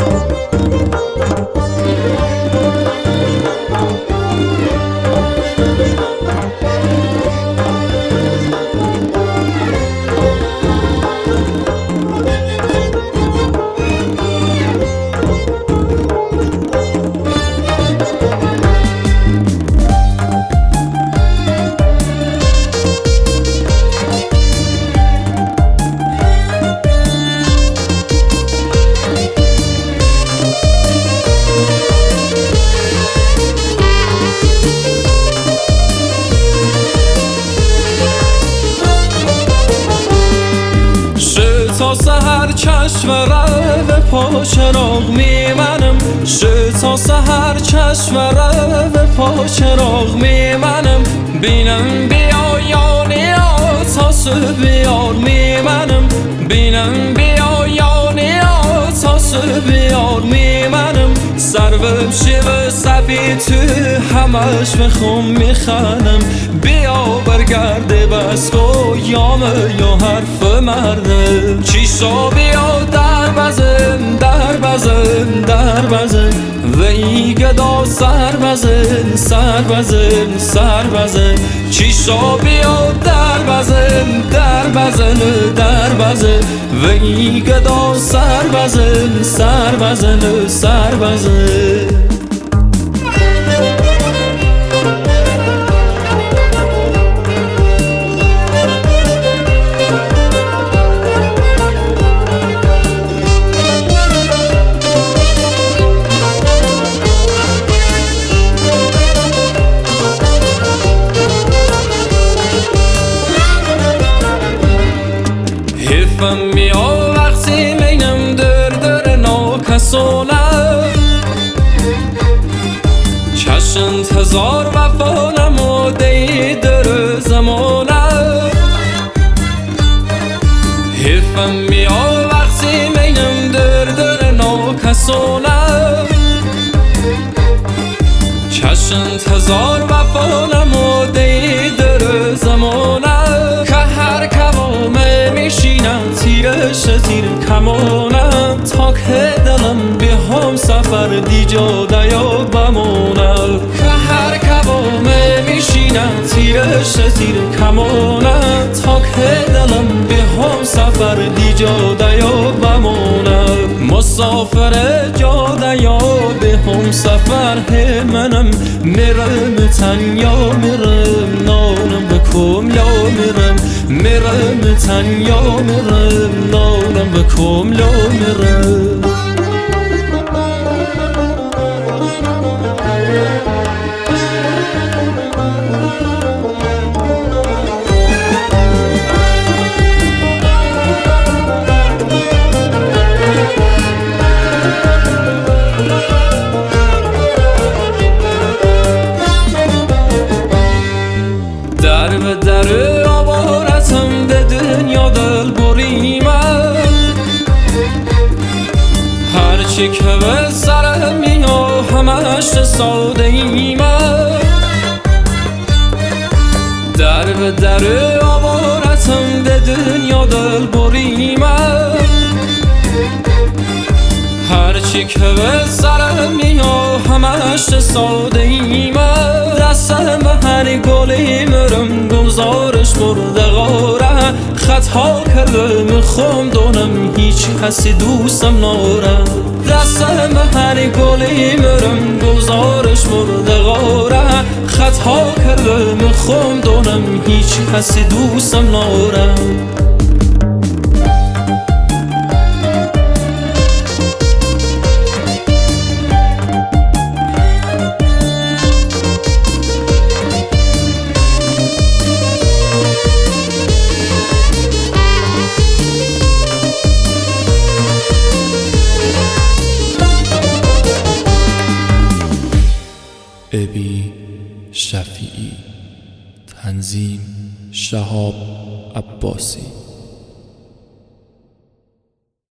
تا سحر چشم رو پا چراغ میمنم، تا سحر چشم رو پا چراغ میمنم، بینم بیایانی تا صبح بیار میمنم، بینم بیایانی تا صبح بیار میمنم، سرم شیوه سبی تو همش بخوام میخنم، بیا برگرده بس گویام یا حرف مردم، چیشا بیا در بزن در بزن در بزن و ای گدا سر بزن سر بزن سر بزن، چیشا بیا در بزن در بزن در بزن و ای گدا سر بزن سر بزن سر بزن. حیفم میاد وقتی مینم در ناکسانم، چشم انتظار وفا نموده در زمانم، حیفم میاد وقتی مینم در ناکسانم، چشم انتظار وفا نموده در زمانم، که هر کمامه میشینم تیرش تیر کمانم، تا که دلم به هم سفر دیجا دیا بمانم، که هر کمامه میشینم تیرش تیر کمانم، تا که دلم به هم سفر دیجا دیا بمانم، مسافر جا دیا به هم سفر منم، میرم تنیا میرم نانم بکم لا میرم، میرم تنیا میرم نانم بکم لا میرم. در به در آوارتم به دنیا دل بریمم، هرچی که به سرم میاد همش ساده ایمم، در به در آوارتم به دنیا دل بریمم، هرچی که به سرم میاد همش ساده ایمم، دستم به هر گلی مرم گلزارش برده غاره، خطا کرده میخوام دونم هیچ کسی دوستم ناره، دستم به هر گلی مرم گلزارش برده غاره، خطا کرده میخوام دونم هیچ کسی دوستم ناره. ابی شفیعی، تنظیم شهاب عباسی.